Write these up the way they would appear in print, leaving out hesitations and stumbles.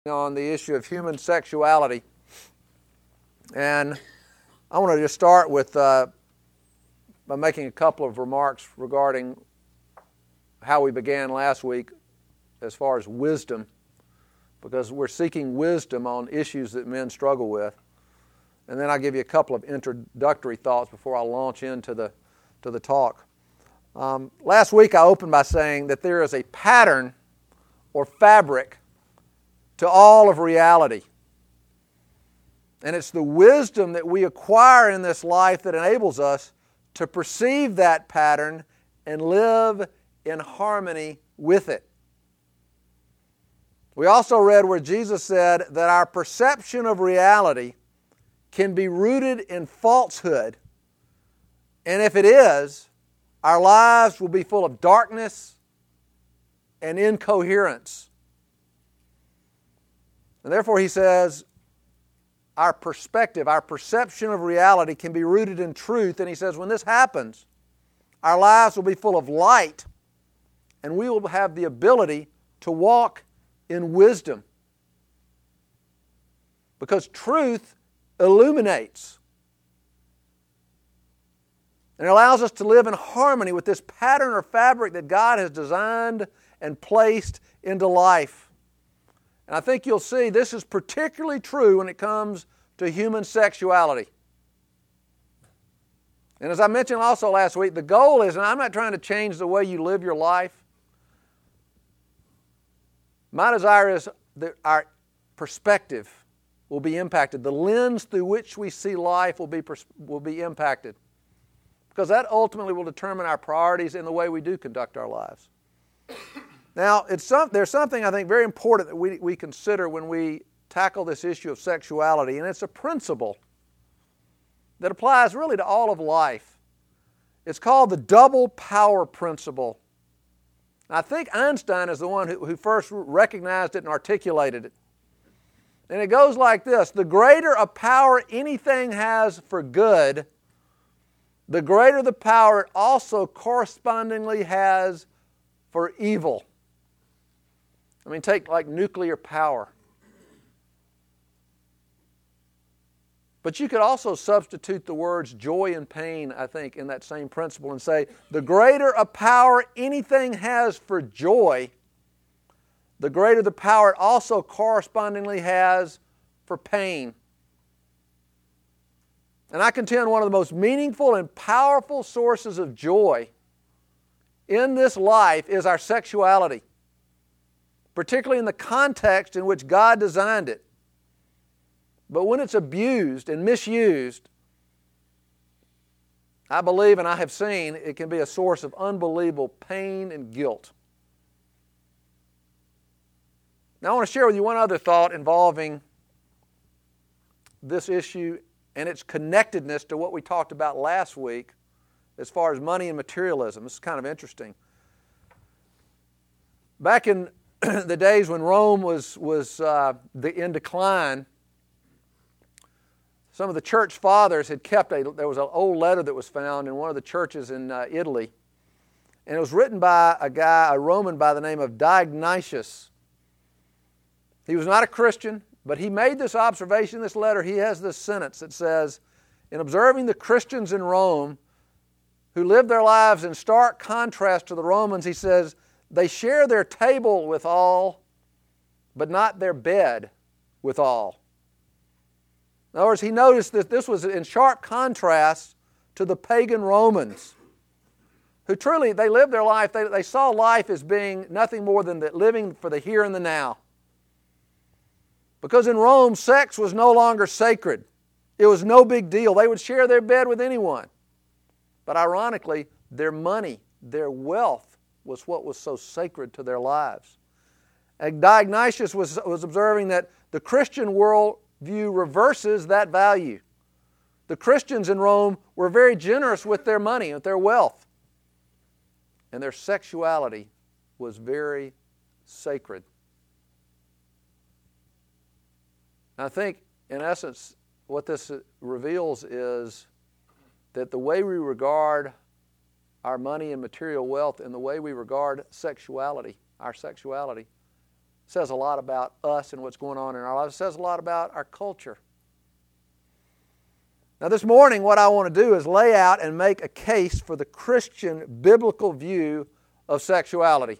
On the issue of human sexuality, and I want to just start with by making a couple of remarks regarding how we began last week as far as wisdom, because we're seeking wisdom on issues that men struggle with, and then I'll give you a couple of introductory thoughts before I launch into the talk. Last week I opened by saying that there is a pattern or fabric to all of reality. And it's the wisdom that we acquire in this life that enables us to perceive that pattern and live in harmony with it. We also read where Jesus said that our perception of reality can be rooted in falsehood. And if it is, our lives will be full of darkness and incoherence. And therefore, he says, our perspective, our perception of reality can be rooted in truth. And he says, when this happens, our lives will be full of light, and we will have the ability to walk in wisdom. Because truth illuminates. And it allows us to live in harmony with this pattern or fabric that God has designed and placed into life. And I think you'll see this is particularly true when it comes to human sexuality. And as I mentioned also last week, the goal is, and I'm not trying to change the way you live your life. My desire is that our perspective will be impacted. The lens through which we see life will be impacted. Because that ultimately will determine our priorities and the way we do conduct our lives. Now, there's something I think very important that we consider when we tackle this issue of sexuality, and it's a principle that applies really to all of life. It's called the double power principle. I think Einstein is the one who first recognized it and articulated it. And it goes like this: the greater a power anything has for good, the greater the power it also correspondingly has for evil. I mean, take like nuclear power. But you could also substitute the words joy and pain, I think, in that same principle and say, the greater a power anything has for joy, the greater the power it also correspondingly has for pain. And I contend one of the most meaningful and powerful sources of joy in this life is our sexuality, particularly in the context in which God designed it. But when it's abused and misused, I believe and I have seen it can be a source of unbelievable pain and guilt. Now I want to share with you one other thought involving this issue and its connectedness to what we talked about last week as far as money and materialism. This is kind of interesting. Back in the days when Rome was in decline, some of the church fathers had there was an old letter that was found in one of the churches in Italy, and it was written by a Roman by the name of Dionysius. He was not a Christian, but he made this observation in this letter. He has this sentence that says, in observing the Christians in Rome who lived their lives in stark contrast to the Romans, he says, they share their table with all, but not their bed with all. In other words, he noticed that this was in sharp contrast to the pagan Romans, who truly, they lived their life, they saw life as being nothing more than living for the here and the now. Because in Rome, sex was no longer sacred. It was no big deal. They would share their bed with anyone. But ironically, their money, their wealth, was what was so sacred to their lives. And Dionysius was observing that the Christian worldview reverses that value. The Christians in Rome were very generous with their money, with their wealth. And their sexuality was very sacred. I think, in essence, what this reveals is that the way we regard our money and material wealth and the way we regard sexuality, our sexuality, says a lot about us and what's going on in our lives. It says a lot about our culture. Now this morning what I want to do is lay out and make a case for the Christian biblical view of sexuality.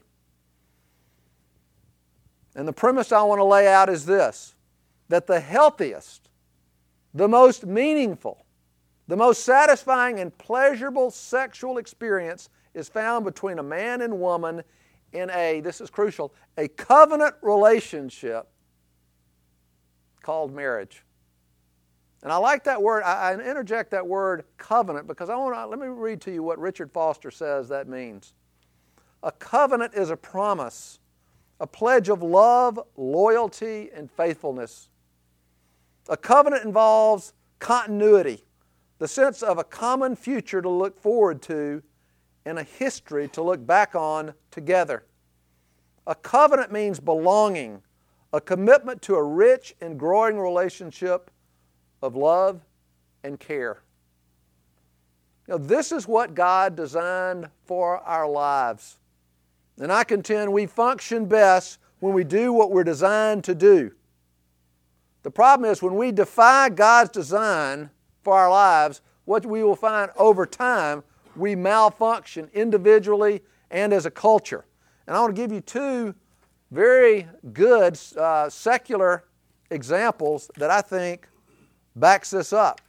And the premise I want to lay out is this, that the healthiest, the most meaningful, the most satisfying and pleasurable sexual experience is found between a man and woman in this is crucial, a covenant relationship called marriage. And I like that word, I interject that word covenant because let me read to you what Richard Foster says that means. A covenant is a promise, a pledge of love, loyalty, and faithfulness. A covenant involves continuity, the sense of a common future to look forward to and a history to look back on together. A covenant means belonging, a commitment to a rich and growing relationship of love and care. This is what God designed for our lives. And I contend we function best when we do what we're designed to do. The problem is when we defy God's design for our lives, what we will find over time, we malfunction individually and as a culture. And I want to give you two very good secular examples that I think backs this up.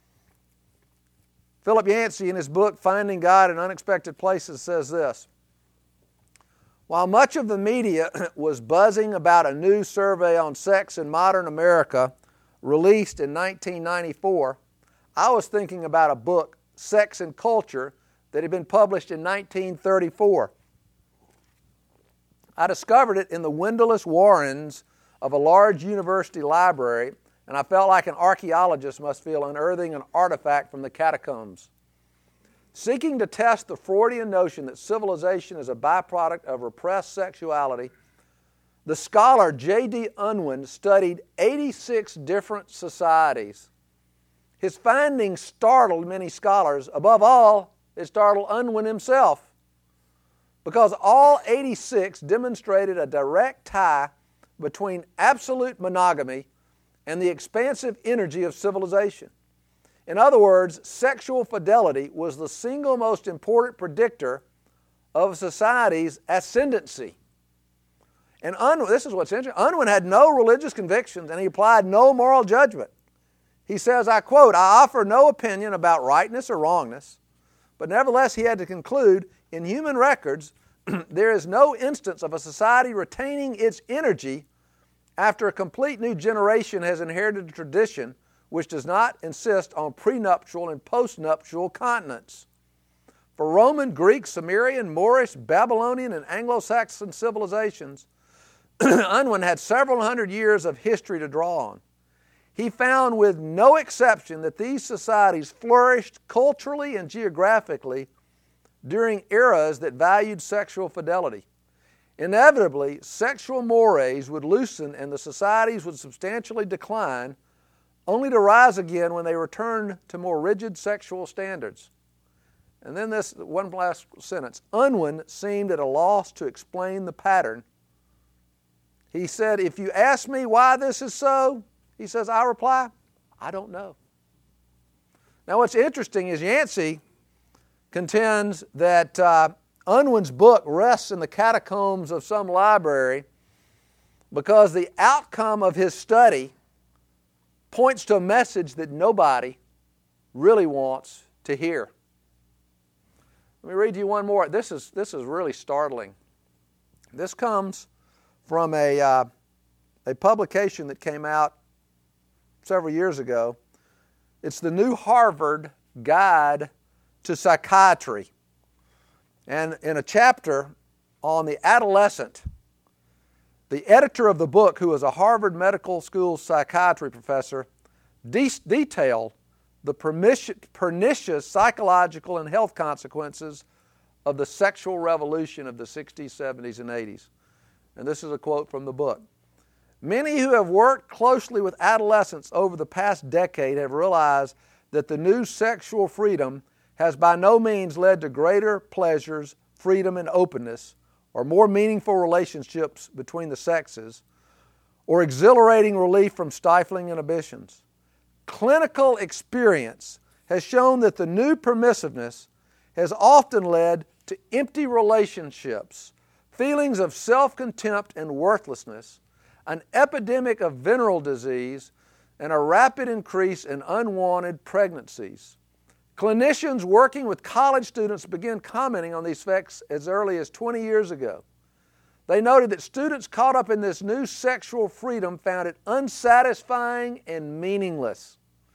Philip Yancey in his book, Finding God in Unexpected Places, says this: while much of the media was buzzing about a new survey on sex in modern America released in 1994, I was thinking about a book, Sex and Culture, that had been published in 1934. I discovered it in the windowless warrens of a large university library, and I felt like an archaeologist must feel unearthing an artifact from the catacombs. Seeking to test the Freudian notion that civilization is a byproduct of repressed sexuality, the scholar J.D. Unwin studied 86 different societies. His findings startled many scholars. Above all, it startled Unwin himself, because all 86 demonstrated a direct tie between absolute monogamy and the expansive energy of civilization. In other words, sexual fidelity was the single most important predictor of society's ascendancy. And this is what's interesting. Unwin had no religious convictions and he applied no moral judgment. He says, I quote, I offer no opinion about rightness or wrongness, but nevertheless he had to conclude, in human records, there is no instance of a society retaining its energy after a complete new generation has inherited a tradition which does not insist on prenuptial and postnuptial continence. For Roman, Greek, Sumerian, Moorish, Babylonian, and Anglo-Saxon civilizations, Unwin had several hundred years of history to draw on. He found with no exception that these societies flourished culturally and geographically during eras that valued sexual fidelity. Inevitably, sexual mores would loosen and the societies would substantially decline, only to rise again when they returned to more rigid sexual standards. And then this one last sentence. Unwin seemed at a loss to explain the pattern. He said, if you ask me why this is so, he says, I reply, I don't know. Now what's interesting is Yancey contends that Unwin's book rests in the catacombs of some library because the outcome of his study points to a message that nobody really wants to hear. Let me read you one more. This is really startling. This comes from a publication that came out several years ago. It's the New Harvard Guide to Psychiatry. And in a chapter on the adolescent, the editor of the book, who was a Harvard Medical School psychiatry professor, detailed the pernicious psychological and health consequences of the sexual revolution of the 60s, 70s, and 80s. And this is a quote from the book. Many who have worked closely with adolescents over the past decade have realized that the new sexual freedom has by no means led to greater pleasures, freedom, and openness, or more meaningful relationships between the sexes, or exhilarating relief from stifling inhibitions. Clinical experience has shown that the new permissiveness has often led to empty relationships, feelings of self-contempt and worthlessness, an epidemic of venereal disease, and a rapid increase in unwanted pregnancies. Clinicians working with college students began commenting on these effects as early as 20 years ago. They noted that students caught up in this new sexual freedom found it unsatisfying and meaningless.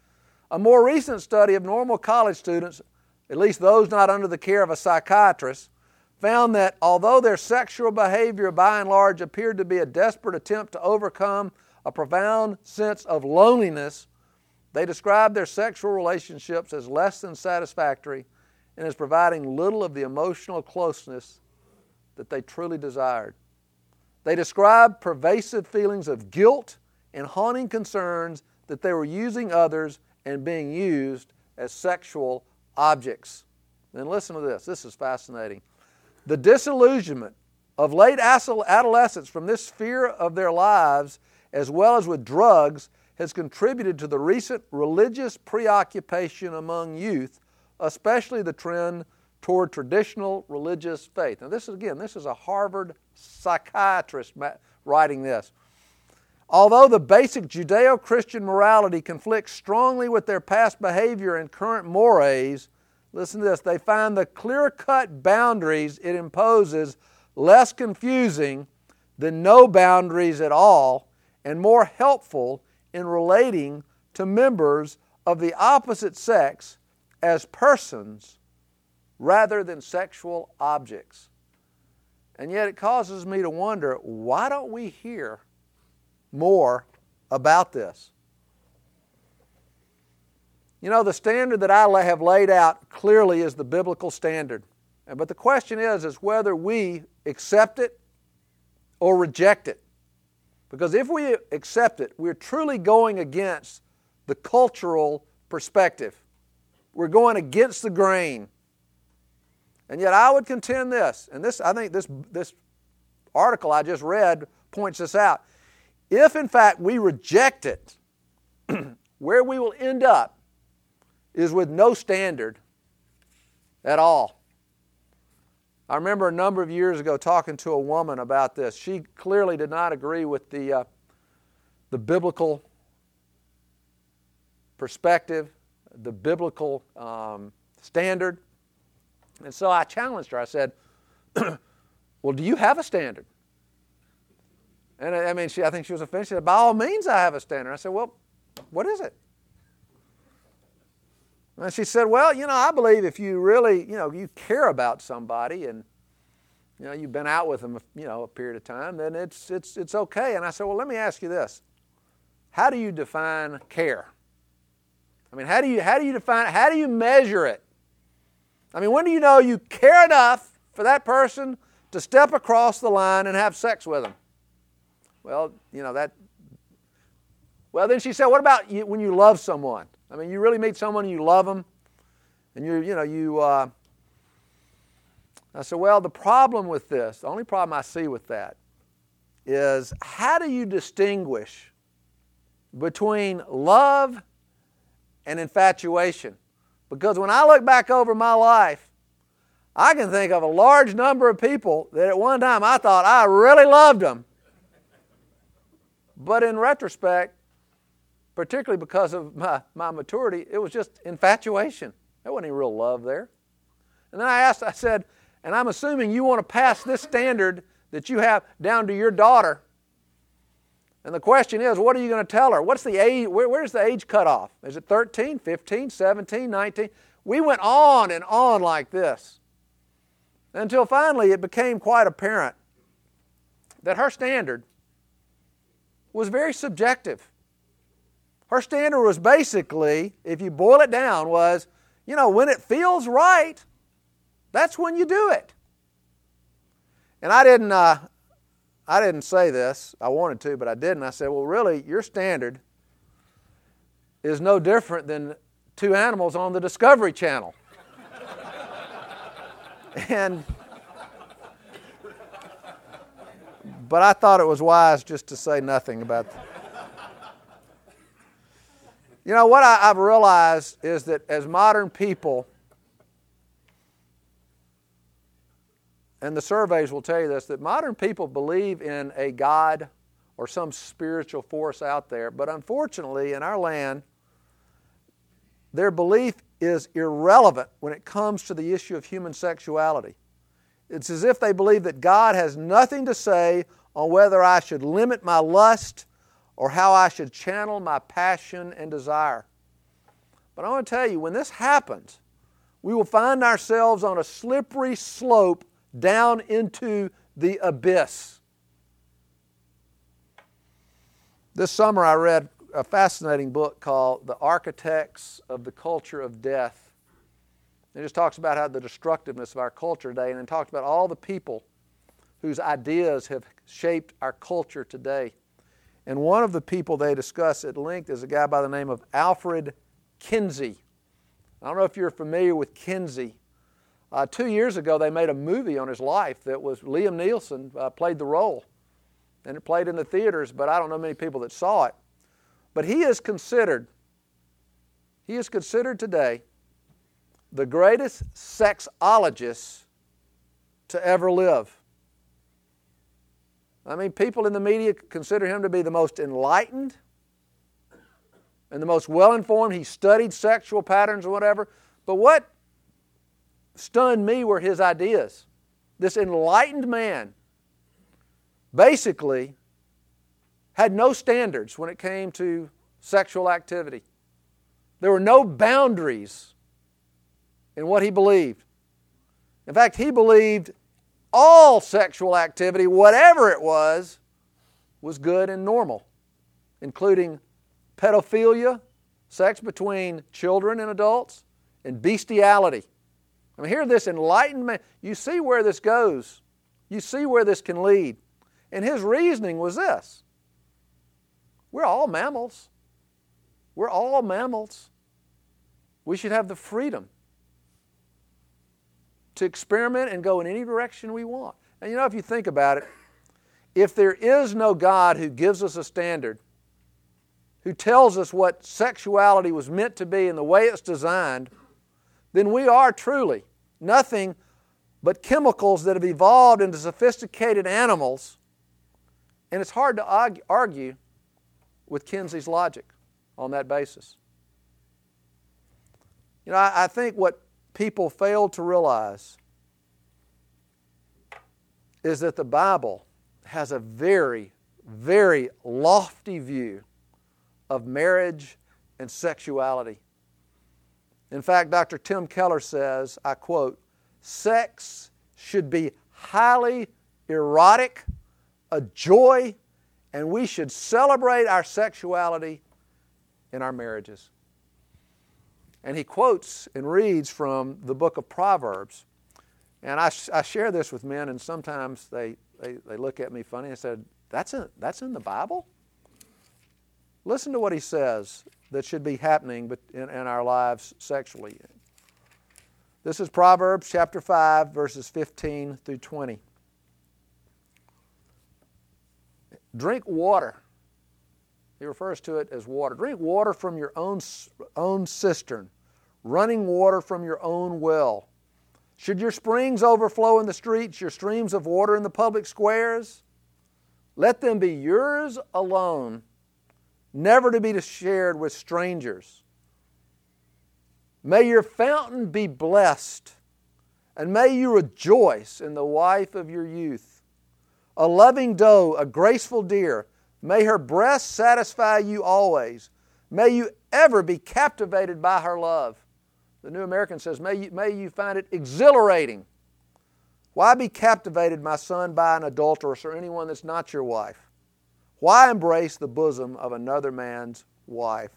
A more recent study of normal college students, at least those not under the care of a psychiatrist, found that although their sexual behavior by and large appeared to be a desperate attempt to overcome a profound sense of loneliness, they described their sexual relationships as less than satisfactory and as providing little of the emotional closeness that they truly desired. They described pervasive feelings of guilt and haunting concerns that they were using others and being used as sexual objects. Then listen to this. This is fascinating. The disillusionment of late adolescents from this sphere of their lives, as well as with drugs, has contributed to the recent religious preoccupation among youth, especially the trend toward traditional religious faith. Now this is a Harvard psychiatrist writing this. Although the basic Judeo-Christian morality conflicts strongly with their past behavior and current mores, listen to this, they find the clear-cut boundaries it imposes less confusing than no boundaries at all and more helpful in relating to members of the opposite sex as persons rather than sexual objects. And yet it causes me to wonder, why don't we hear more about this? You know, the standard that I have laid out clearly is the biblical standard. But the question is whether we accept it or reject it. Because if we accept it, we're truly going against the cultural perspective. We're going against the grain. And yet I would contend this, and I think this article I just read points this out. If in fact we reject it, where we will end up is with no standard at all. I remember a number of years ago talking to a woman about this. She clearly did not agree with the biblical perspective, the biblical standard. And so I challenged her. I said, well, do you have a standard? And I think she was offended. She said, by all means I have a standard. I said, well, what is it? And she said, well, I believe if you really, you care about somebody and, you've been out with them, a period of time, then it's okay. And I said, well, let me ask you this. How do you define care? How do you define it? How do you measure it? When do you know you care enough for that person to step across the line and have sex with them? Well, Well, then she said, what about when you love someone? You really meet someone and you love them, and I said, well, the problem with this, the only problem I see with that is how do you distinguish between love and infatuation? Because when I look back over my life, I can think of a large number of people that at one time I thought I really loved them. But in retrospect, particularly because of my maturity, it was just infatuation. There wasn't any real love there. And then I said, and I'm assuming you want to pass this standard that you have down to your daughter. And the question is, what are you going to tell her? What's the age? Where's the age cutoff? Is it 13, 15, 17, 19? We went on and on like this until finally it became quite apparent that her standard was very subjective. Her standard was basically, if you boil it down, was, when it feels right, that's when you do it. And I didn't say this. I wanted to, but I didn't. I said, well, really, your standard is no different than two animals on the Discovery Channel. And But I thought it was wise just to say nothing about that. You know, what I've realized is that as modern people, and the surveys will tell you this, that modern people believe in a God or some spiritual force out there. But unfortunately, in our land, their belief is irrelevant when it comes to the issue of human sexuality. It's as if they believe that God has nothing to say on whether I should limit my lust or how I should channel my passion and desire. But I want to tell you, when this happens, we will find ourselves on a slippery slope down into the abyss. This summer I read a fascinating book called The Architects of the Culture of Death. It just talks about how the destructiveness of our culture today, and then talks about all the people whose ideas have shaped our culture today. And one of the people they discuss at length is a guy by the name of Alfred Kinsey. I don't know if you're familiar with Kinsey. 2 years ago, they made a movie on his life that was Liam Neeson played the role. And it played in the theaters, but I don't know many people that saw it. But he is considered today the greatest sexologist to ever live. I mean, people in the media consider him to be the most enlightened and the most well-informed. He studied sexual patterns or whatever. But what stunned me were his ideas. This enlightened man basically had no standards when it came to sexual activity. There were no boundaries in what he believed. In fact, he believed all sexual activity, whatever it was good and normal, including pedophilia, sex between children and adults, and bestiality. I mean, here this enlightened man, you see where this goes. You see where this can lead. And his reasoning was this: we're all mammals. We're all mammals. We should have the freedom to experiment and go in any direction we want. And you know, if you think about it, if there is no God who gives us a standard, who tells us what sexuality was meant to be and the way it's designed, then we are truly nothing but chemicals that have evolved into sophisticated animals. And it's hard to argue with Kinsey's logic on that basis. You know, I think what people fail to realize is that the Bible has a very, very lofty view of marriage and sexuality. In fact, Dr. Tim Keller says, I quote, "Sex should be highly erotic, a joy, and we should celebrate our sexuality in our marriages." And he quotes and reads from the book of Proverbs. And I share this with men, and sometimes they look at me funny and said, that's in the Bible? Listen to what he says that should be happening in our lives sexually. This is Proverbs chapter 5, verses 15 through 20. Drink water. He refers to it as water. Drink water from your own cistern, running water from your own well. Should your springs overflow in the streets, your streams of water in the public squares? Let them be yours alone, never to be shared with strangers. May your fountain be blessed, and may you rejoice in the wife of your youth. A loving doe, a graceful deer, may her breast satisfy you always. May you ever be captivated by her love. The New American says, may you find it exhilarating. Why be captivated, my son, by an adulteress or anyone that's not your wife? Why embrace the bosom of another man's wife?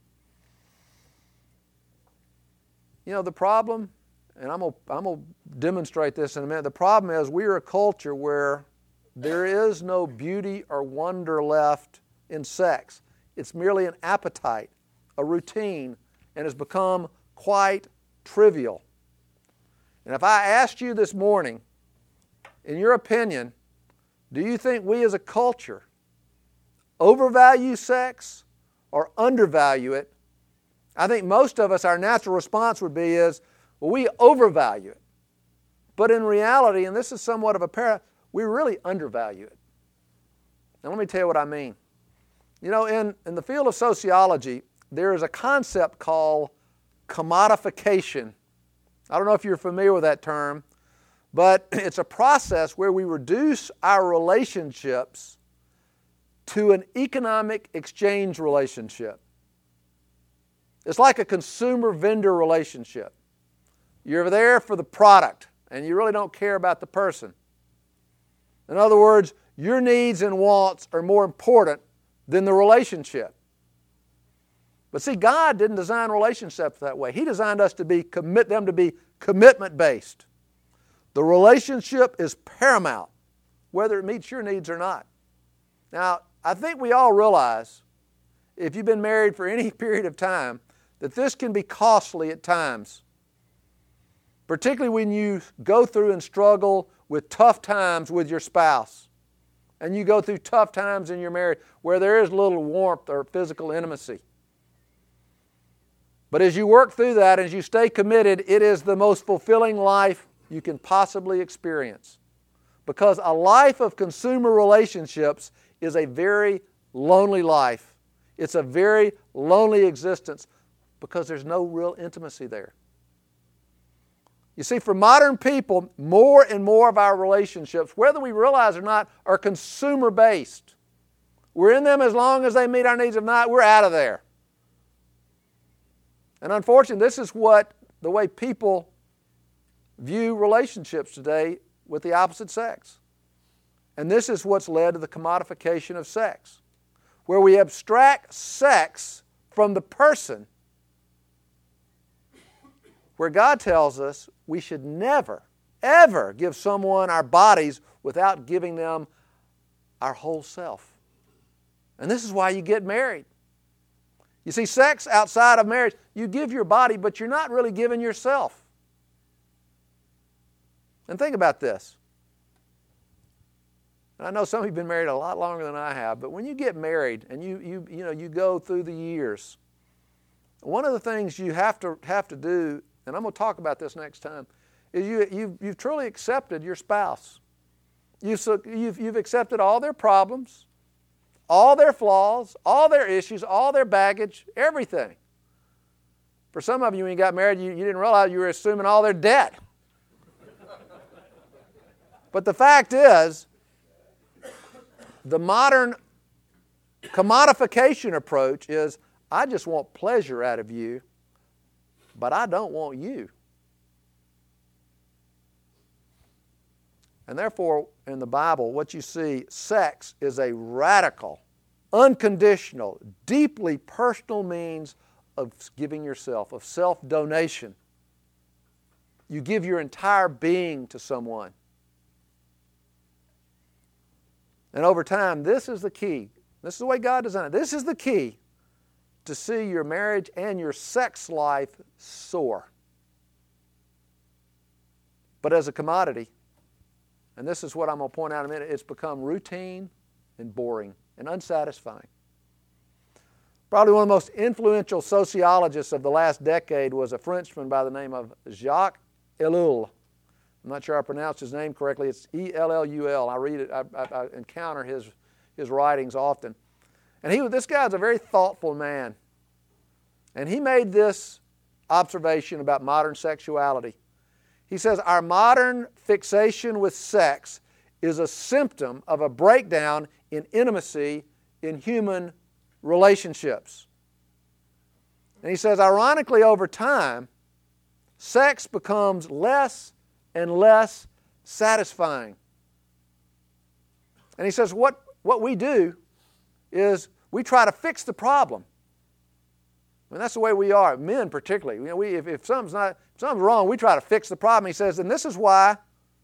You know, the problem, and I'm going to demonstrate this in a minute, the problem is we are a culture where there is no beauty or wonder left in sex. It's merely an appetite, a routine, and has become quite trivial. And if I asked you this morning, in your opinion, Do you think we as a culture overvalue sex or undervalue it? I think most of us, our natural response would be well, we overvalue it. But in reality, and this is somewhat of a paradox, we really undervalue it. Now let me tell you what I mean. You know, in the field of sociology, there is a concept called commodification. I don't know if you're familiar with that term, but it's a process where we reduce our relationships to an economic exchange relationship. It's like a consumer-vendor relationship. You're there for the product, and you really don't care about the person. In other words, your needs and wants are more important than the relationship. But see, God didn't design relationships that way. He designed us to be commitment-based. The relationship is paramount, whether it meets your needs or not. Now, I think we all realize, if you've been married for any period of time, that this can be costly at times. Particularly when you go through and struggle with tough times with your spouse. And you go through tough times in your marriage where there is little warmth or physical intimacy. But as you work through that, as you stay committed, it is the most fulfilling life you can possibly experience. Because a life of consumer relationships is a very lonely life. It's a very lonely existence because there's no real intimacy there. You see, for modern people, more and more of our relationships, whether we realize it or not, are consumer-based. We're in them as long as they meet our needs. If not, we're out of there. And unfortunately, this is the way people view relationships today with the opposite sex. And this is what's led to the commodification of sex, where we abstract sex from the person, where God tells us we should never, ever give someone our bodies without giving them our whole self. And this is why you get married. You see, sex outside of marriage, you give your body, but you're not really giving yourself. And think about this. And I know some of you have been married a lot longer than I have, but when you get married and you go through the years, one of the things you have to do, and I'm going to talk about this next time, is you've truly accepted your spouse. You've accepted all their problems, all their flaws, all their issues, all their baggage, everything. For some of you, when you got married, you didn't realize you were assuming all their debt. But the fact is, the modern commodification approach is, I just want pleasure out of you, but I don't want you. And therefore, in the Bible, what you see, sex is a radical, unconditional, deeply personal means of giving yourself, of self-donation. You give your entire being to someone. And over time, this is the key. This is the way God designed it. This is the key to see your marriage and your sex life soar. But as a commodity, and this is what I'm going to point out in a minute, it's become routine and boring and unsatisfying. Probably one of the most influential sociologists of the last decade was a Frenchman by the name of Jacques Ellul. I'm not sure I pronounced his name correctly. It's E-L-L-U-L. I read it. I encounter his writings often. And this guy's a very thoughtful man. And he made this observation about modern sexuality. He says, our modern fixation with sex is a symptom of a breakdown in intimacy in human relationships. And he says, ironically, over time, sex becomes less and less satisfying. And he says, what we do is we try to fix the problem. I mean, that's the way we are, men particularly. You know, if something's wrong, we try to fix the problem. He says, and this is why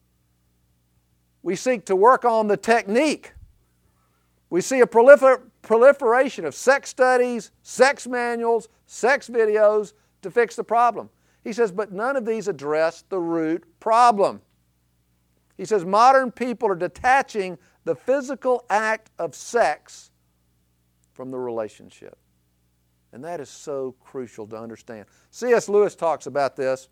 we seek to work on the technique. We see a proliferation of sex studies, sex manuals, sex videos to fix the problem. He says, but none of these address the root problem. He says, modern people are detaching the physical act of sex from the relationship. And that is so crucial to understand. C.S. Lewis talks about this.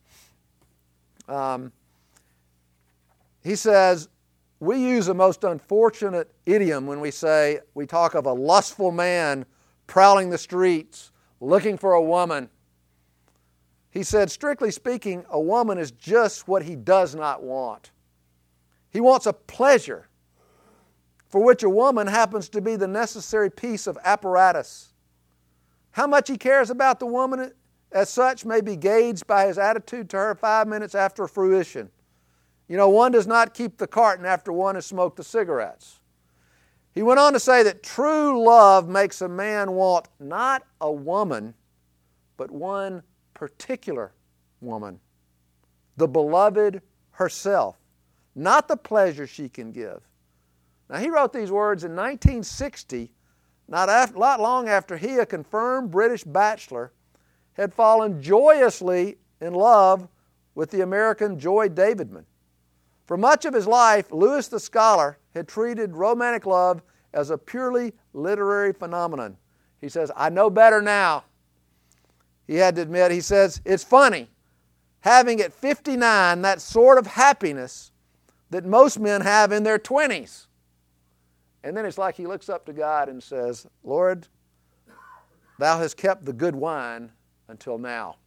He says, we use a most unfortunate idiom when we talk of a lustful man prowling the streets, looking for a woman. He said, strictly speaking, a woman is just what he does not want. He wants a pleasure for which a woman happens to be the necessary piece of apparatus. How much he cares about the woman as such may be gauged by his attitude to her 5 minutes after fruition. You know, one does not keep the carton after one has smoked the cigarettes. He went on to say that true love makes a man want not a woman, but one particular woman, the beloved herself, not the pleasure she can give. Now, he wrote these words in 1960, not long after he, a confirmed British bachelor, had fallen joyously in love with the American Joy Davidman. For much of his life, Lewis the scholar had treated romantic love as a purely literary phenomenon. He says, I know better now. He had to admit, he says, it's funny, having at 59 that sort of happiness that most men have in their 20s. And then it's like he looks up to God and says, Lord, Thou hast kept the good wine until now.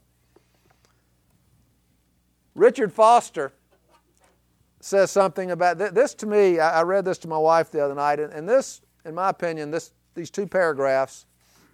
Richard Foster says something about this to me. I read this to my wife the other night, and this, in my opinion, these 3 paragraphs,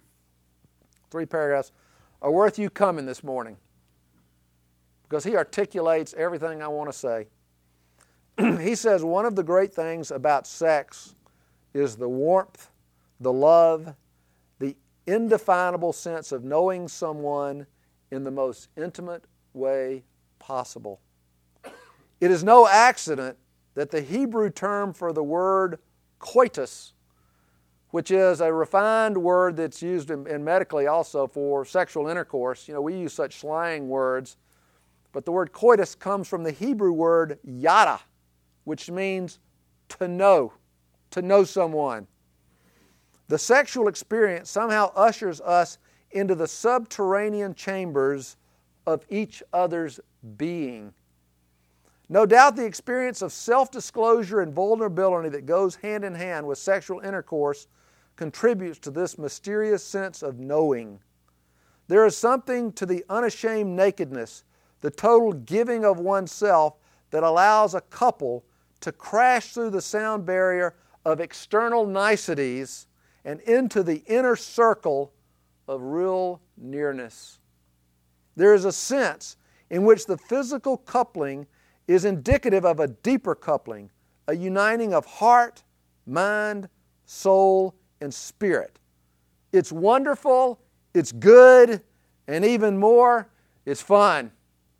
are worth you coming this morning, because he articulates everything I want to say. He says one of the great things about sex is the warmth, the love, the indefinable sense of knowing someone in the most intimate way possible. It is no accident that the Hebrew term for the word coitus, which is a refined word that's used in medically also for sexual intercourse. You know, we use such slang words, but the word coitus comes from the Hebrew word yada, which means to know someone. The sexual experience somehow ushers us into the subterranean chambers of each other's being. No doubt the experience of self-disclosure and vulnerability that goes hand in hand with sexual intercourse contributes to this mysterious sense of knowing. There is something to the unashamed nakedness, the total giving of oneself, that allows a couple to crash through the sound barrier of external niceties and into the inner circle of real nearness. There is a sense in which the physical coupling is indicative of a deeper coupling, a uniting of heart, mind, soul, and spirit. It's wonderful, it's good, and even more, it's fun.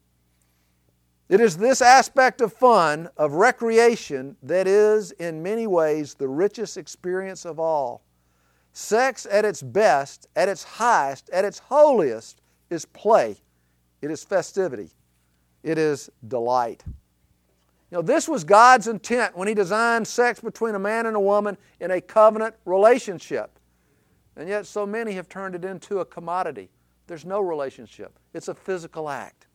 It is this aspect of fun, of recreation, that is, in many ways, the richest experience of all. Sex at its best, at its highest, at its holiest, is play. It is festivity. It is delight. You know, this was God's intent when He designed sex between a man and a woman in a covenant relationship. And yet so many have turned it into a commodity. There's no relationship. It's a physical act.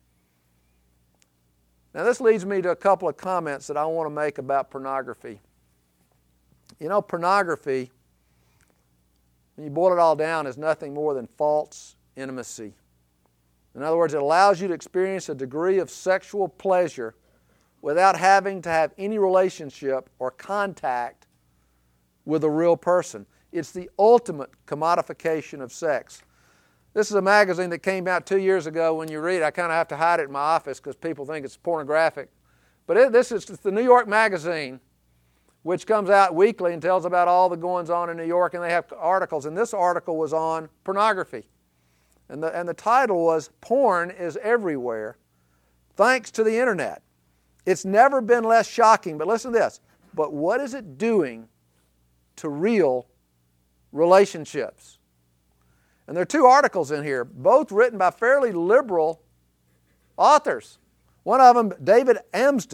Now this leads me to a couple of comments that I want to make about pornography. You know, pornography, when you boil it all down, is nothing more than false intimacy. In other words, it allows you to experience a degree of sexual pleasure without having to have any relationship or contact with a real person. It's the ultimate commodification of sex. This is a magazine that came out 2 years ago. When you read it, I kind of have to hide it in my office because people think it's pornographic. But this is the New York Magazine, which comes out weekly and tells about all the goings-on in New York, and they have articles. And this article was on pornography. And the title was, "Porn is Everywhere, Thanks to the Internet. It's never been less shocking," but listen to this, "but what is it doing to real relationships?" And there are 2 articles in here, both written by fairly liberal authors. One of them, David Amsden,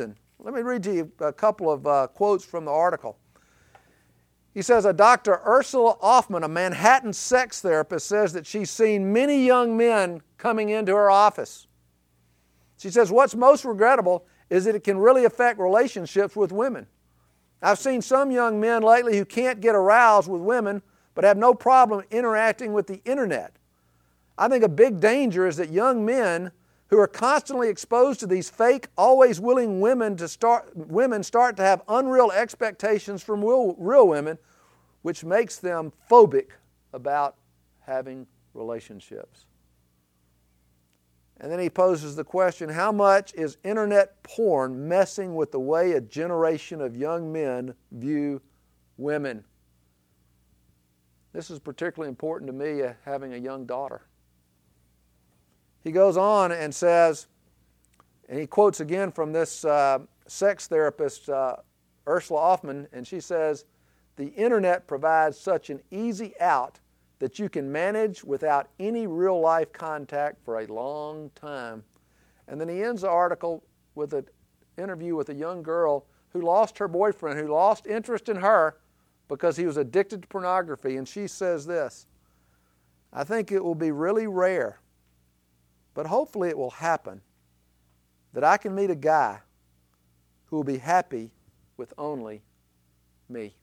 Let me read to you a couple of quotes from the article. He says, a Dr. Ursula Hoffman, a Manhattan sex therapist, says that she's seen many young men coming into her office. She says, what's most regrettable is that it can really affect relationships with women. I've seen some young men lately who can't get aroused with women but have no problem interacting with the internet. I think a big danger is that young men who are constantly exposed to these fake, always willing women start to have unreal expectations from real women, which makes them phobic about having relationships. And then he poses the question, how much is internet porn messing with the way a generation of young men view women? This is particularly important to me, having a young daughter. He goes on and says, and he quotes again from this sex therapist, Ursula Hoffman, and she says, the internet provides such an easy out that you can manage without any real-life contact for a long time. And then he ends the article with an interview with a young girl who lost her boyfriend, who lost interest in her because he was addicted to pornography. And she says this, I think it will be really rare, but hopefully it will happen, that I can meet a guy who will be happy with only me.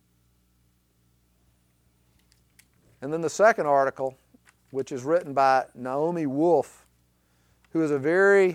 And then the second article, which is written by Naomi Wolf, who is a very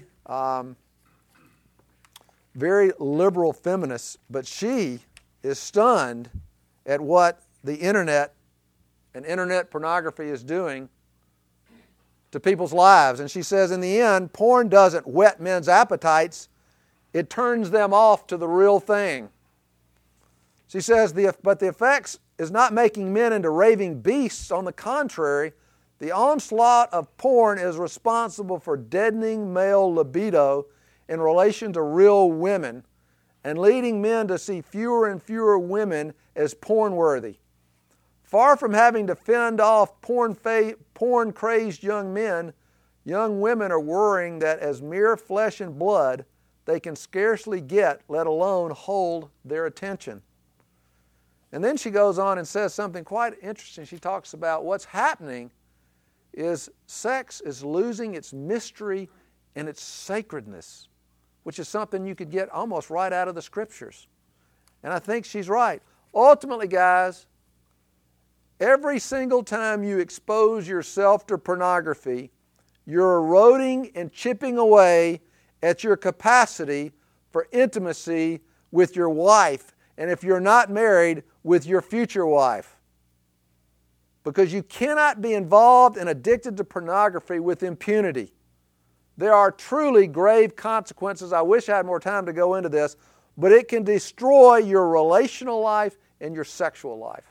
liberal feminist, but she is stunned at what the internet and internet pornography is doing to people's lives. And she says, in the end, porn doesn't whet men's appetites, it turns them off to the real thing. She says, but the effects is not making men into raving beasts. On the contrary, the onslaught of porn is responsible for deadening male libido in relation to real women and leading men to see fewer and fewer women as porn-worthy. Far from having to fend off porn-crazed young men, young women are worrying that as mere flesh and blood, they can scarcely get, let alone hold their attention. And then she goes on and says something quite interesting. She talks about what's happening is sex is losing its mystery and its sacredness, which is something you could get almost right out of the Scriptures. And I think she's right. Ultimately, guys, every single time you expose yourself to pornography, you're eroding and chipping away at your capacity for intimacy with your wife, and if you're not married, with your future wife. Because you cannot be involved and addicted to pornography with impunity. There are truly grave consequences. I wish I had more time to go into this, but it can destroy your relational life and your sexual life.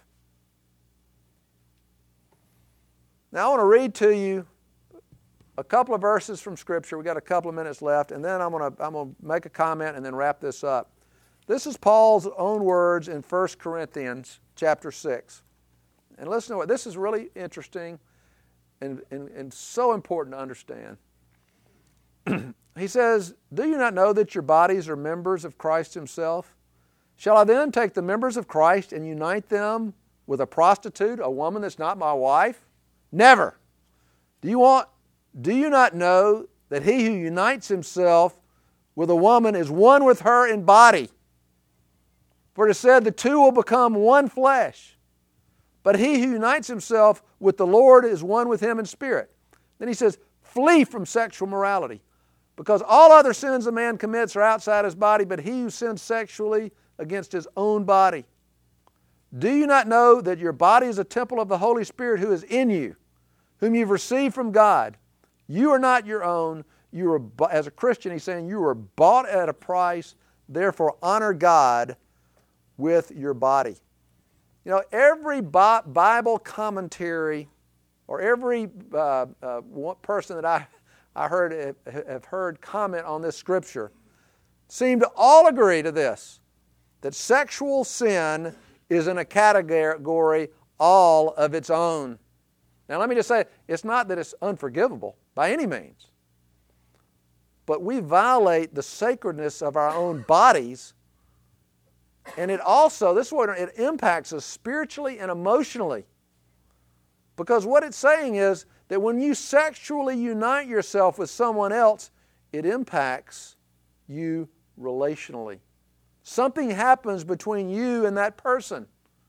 Now I want to read to you a couple of verses from Scripture. We've got a couple of minutes left, and then I'm going to make a comment and then wrap this up. This is Paul's own words in 1 Corinthians chapter 6. And listen to what, this is really interesting and so important to understand. He says, do you not know that your bodies are members of Christ Himself? Shall I then take the members of Christ and unite them with a prostitute, a woman that's not my wife? Never. Do you not know that he who unites himself with a woman is one with her in body? For it is said, the two will become one flesh. But he who unites himself with the Lord is one with Him in spirit. Then he says, flee from sexual morality. Because all other sins a man commits are outside his body, but he who sins sexually against his own body. Do you not know that your body is a temple of the Holy Spirit who is in you, whom you've received from God? You are not your own. You are, as a Christian, he's saying, you were bought at a price. Therefore, honor God with your body. You know, every Bible commentary or every person that have heard comment on this Scripture seem to all agree to this, that sexual sin is in a category all of its own. Now let me just say, it's not that it's unforgivable by any means. but we violate the sacredness of our own bodies. And it also, this is what it impacts us spiritually and emotionally. Because what it's saying is that when you sexually unite yourself with someone else, it impacts you relationally. Something happens between you and that person.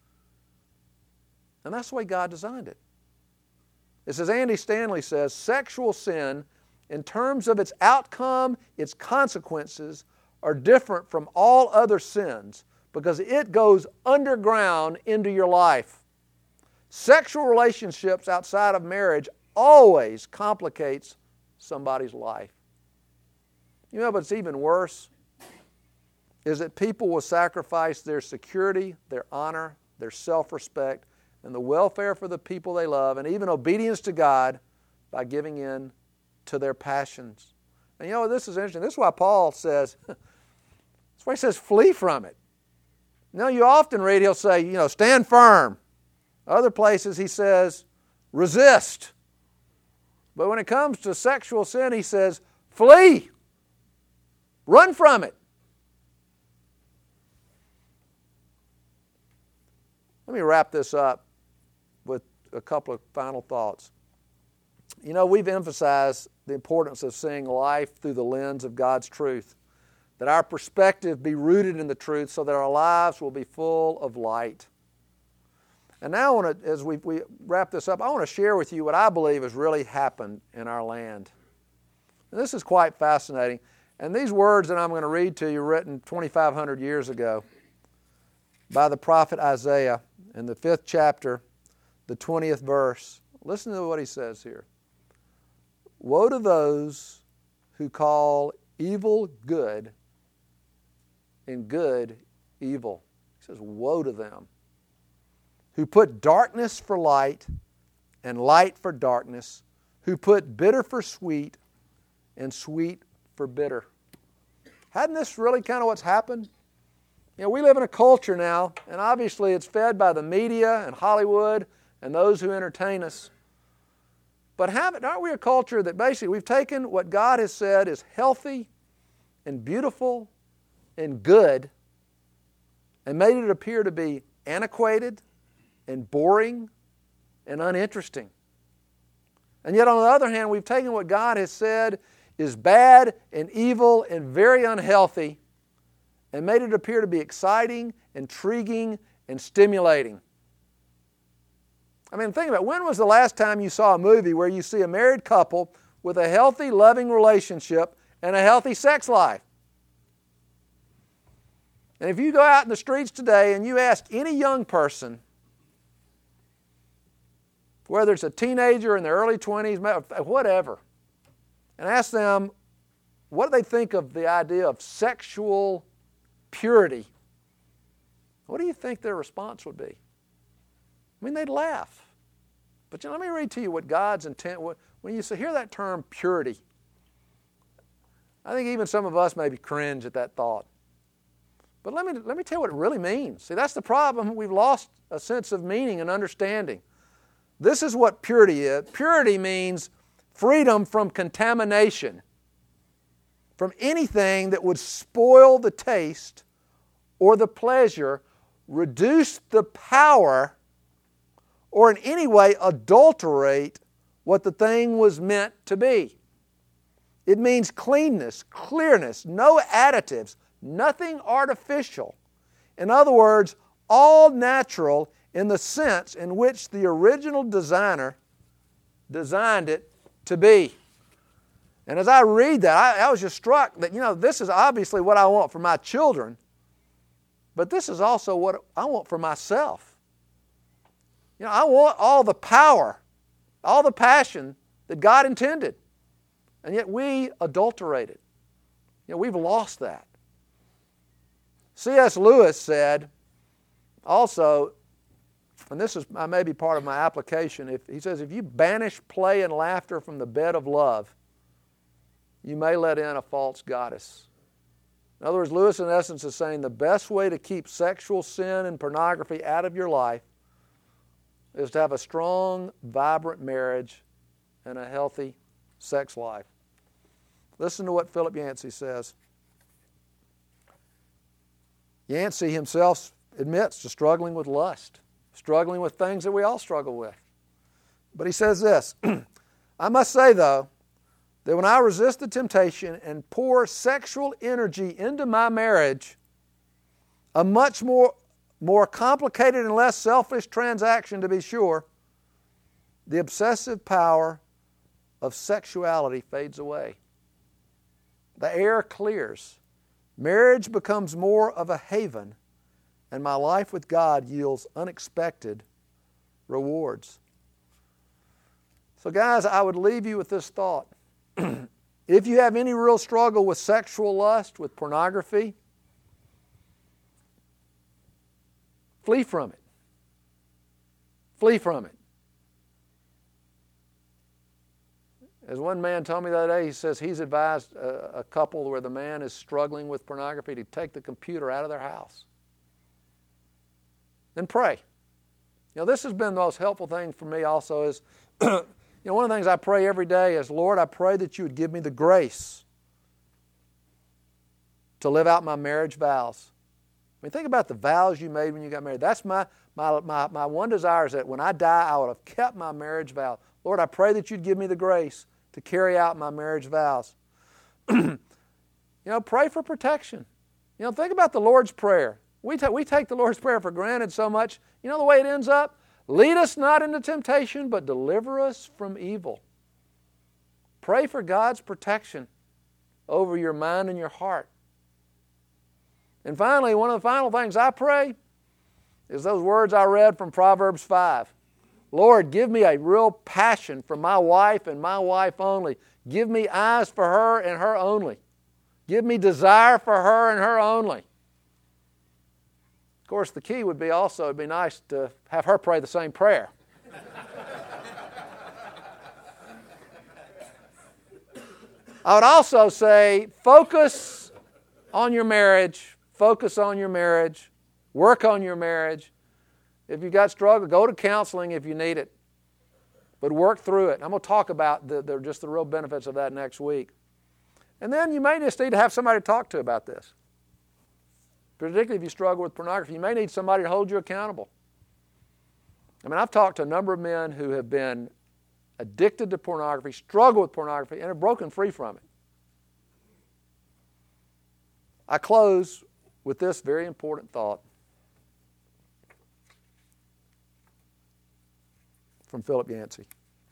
And that's the way God designed it. It's as Andy Stanley says, sexual sin, in terms of its outcome, its consequences, are different from all other sins because it goes underground into your life. Sexual relationships outside of marriage always complicates somebody's life. You know, but it's even worse is that people will sacrifice their security, their honor, their self-respect, and the welfare for the people they love, and even obedience to God by giving in to their passions. And you know, this is interesting. This is why Paul says, that's why he says, flee from it. You know, you often read, he'll say, you know, stand firm. Other places he says, resist. But when it comes to sexual sin, he says, flee. Run from it. Let me wrap this up with a couple of final thoughts. You know, we've emphasized the importance of seeing life through the lens of God's truth, that our perspective be rooted in the truth so that our lives will be full of light. And now, as we wrap this up, I want to share with you what I believe has really happened in our land. And this is quite fascinating. And these words that I'm going to read to you were written 2,500 years ago by the prophet Isaiah in the 5th chapter, the 20th verse. Listen to what he says here. Woe to those who call evil good and good evil. He says, woe to them. Who put darkness for light and light for darkness, who put bitter for sweet and sweet for bitter. Hadn't this really kind of what's happened? You know, we live in a culture now, and obviously it's fed by the media and Hollywood and those who entertain us. But aren't we a culture that basically we've taken what God has said is healthy and beautiful and good and made it appear to be antiquated and boring and uninteresting. And yet on the other hand, we've taken what God has said is bad and evil and very unhealthy and made it appear to be exciting, intriguing, and stimulating. I mean, think about it. When was the last time you saw a movie where you see a married couple with a healthy, loving relationship and a healthy sex life? And if you go out in the streets today and you ask any young person, whether it's a teenager in their early 20s, whatever, and ask them what do they think of the idea of sexual purity, what do you think their response would be? I mean, they'd laugh. But let me read to you what God's intent, when you hear that term purity, I think even some of us maybe cringe at that thought. But let me tell you what it really means. See, that's the problem. We've lost a sense of meaning and understanding. This is what purity is. Purity means freedom from contamination, from anything that would spoil the taste or the pleasure, reduce the power, or in any way adulterate what the thing was meant to be. It means cleanness, clearness, no additives, nothing artificial. In other words, all natural in the sense in which the original designer designed it to be. And as I read that, I was just struck that, this is obviously what I want for my children, but this is also what I want for myself. I want all the power, all the passion that God intended, and yet we adulterate it. We've lost that. C.S. Lewis said also, and this is maybe part of my application, he says, if you banish play and laughter from the bed of love, you may let in a false goddess. In other words, Lewis in essence is saying the best way to keep sexual sin and pornography out of your life is to have a strong, vibrant marriage and a healthy sex life. Listen to what Philip Yancey says. Yancey himself admits to struggling with lust, struggling with things that we all struggle with. But he says this, I must say, though, that when I resist the temptation and pour sexual energy into my marriage, a much more complicated and less selfish transaction to be sure, the obsessive power of sexuality fades away. The air clears. Marriage becomes more of a haven, and my life with God yields unexpected rewards. So guys, I would leave you with this thought. If you have any real struggle with sexual lust, with pornography, flee from it. Flee from it. As one man told me the other day, he says he's advised a couple where the man is struggling with pornography to take the computer out of their house. Then pray. This has been the most helpful thing for me also is, one of the things I pray every day is, Lord, I pray that you would give me the grace to live out my marriage vows. I mean, think about the vows you made when you got married. That's my one desire is that when I die, I would have kept my marriage vow. Lord, I pray that you'd give me the grace to carry out my marriage vows. Pray for protection. Think about the Lord's Prayer. We take the Lord's Prayer for granted so much. You know the way it ends up? Lead us not into temptation, but deliver us from evil. Pray for God's protection over your mind and your heart. And finally, one of the final things I pray is those words I read from Proverbs 5. Lord, give me a real passion for my wife and my wife only. Give me eyes for her and her only. Give me desire for her and her only. Of course, the key would be also, it'd be nice to have her pray the same prayer. I would also say, focus on your marriage. Focus on your marriage. Work on your marriage. If you've got struggle, go to counseling if you need it. But work through it. I'm going to talk about just the real benefits of that next week. And then you may just need to have somebody to talk to about this. Particularly if you struggle with pornography, you may need somebody to hold you accountable. I mean, I've talked to a number of men who have been addicted to pornography, struggle with pornography, and have broken free from it. I close with this very important thought from Philip Yancey.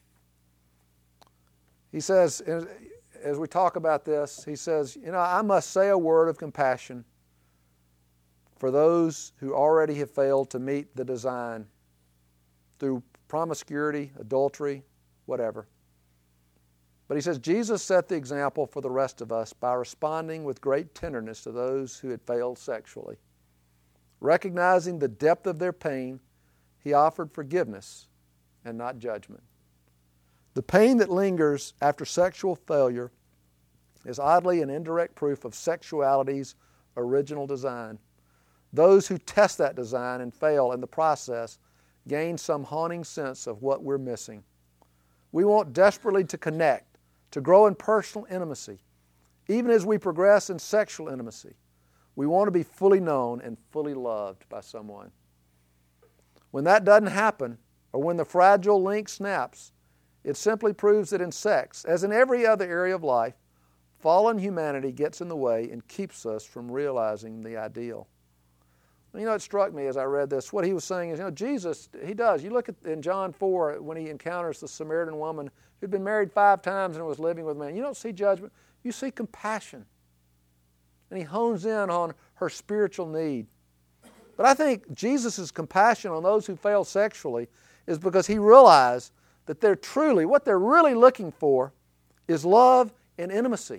He says, as we talk about this, he says, I must say a word of compassion for those who already have failed to meet the design through promiscuity, adultery, whatever. But he says, Jesus set the example for the rest of us by responding with great tenderness to those who had failed sexually. Recognizing the depth of their pain, he offered forgiveness and not judgment. The pain that lingers after sexual failure is oddly an indirect proof of sexuality's original design. Those who test that design and fail in the process gain some haunting sense of what we're missing. We want desperately to connect, to grow in personal intimacy. Even as we progress in sexual intimacy, we want to be fully known and fully loved by someone. When that doesn't happen, or when the fragile link snaps, it simply proves that in sex, as in every other area of life, fallen humanity gets in the way and keeps us from realizing the ideal. It struck me as I read this, what he was saying is, Jesus, he does. You look at in John 4 when he encounters the Samaritan woman who'd been married 5 times and was living with a man. You don't see judgment. You see compassion. And he hones in on her spiritual need. But I think Jesus' compassion on those who fail sexually is because he realized that what they're really looking for is love and intimacy.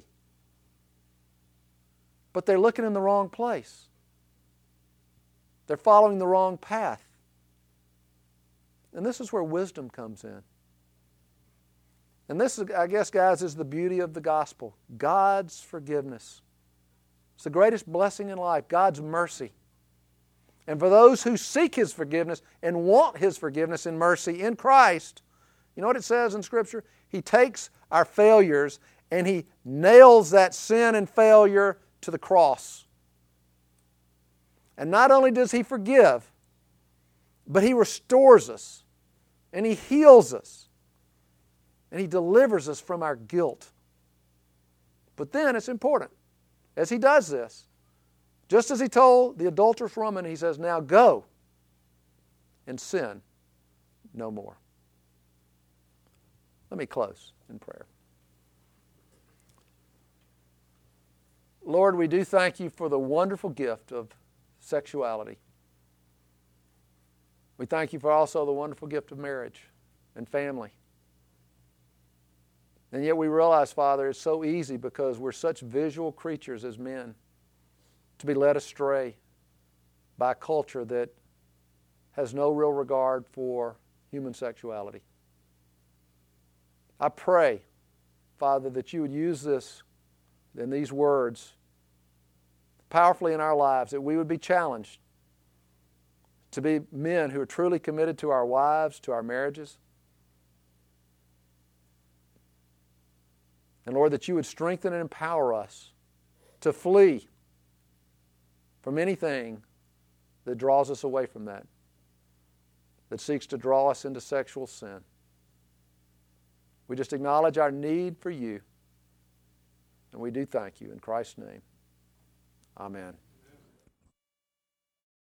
But they're looking in the wrong place. They're following the wrong path. And this is where wisdom comes in. And this, I guess, guys, is the beauty of the gospel. God's forgiveness. It's the greatest blessing in life, God's mercy. And for those who seek His forgiveness and want His forgiveness and mercy in Christ, you know what it says in Scripture? He takes our failures and He nails that sin and failure to the cross. And not only does He forgive, but He restores us, and He heals us, and He delivers us from our guilt. But then it's important, as He does this, just as He told the adulterous woman, He says, now go and sin no more. Let me close in prayer. Lord, we do thank You for the wonderful gift of sexuality. We thank You for also the wonderful gift of marriage and family. And yet we realize, Father, it's so easy because we're such visual creatures as men to be led astray by a culture that has no real regard for human sexuality. I pray, Father, that You would use this and these words powerfully in our lives, that we would be challenged to be men who are truly committed to our wives, to our marriages. And Lord, that You would strengthen and empower us to flee from anything that draws us away from that seeks to draw us into sexual sin. We just acknowledge our need for You, and we do thank You in Christ's name. Amen.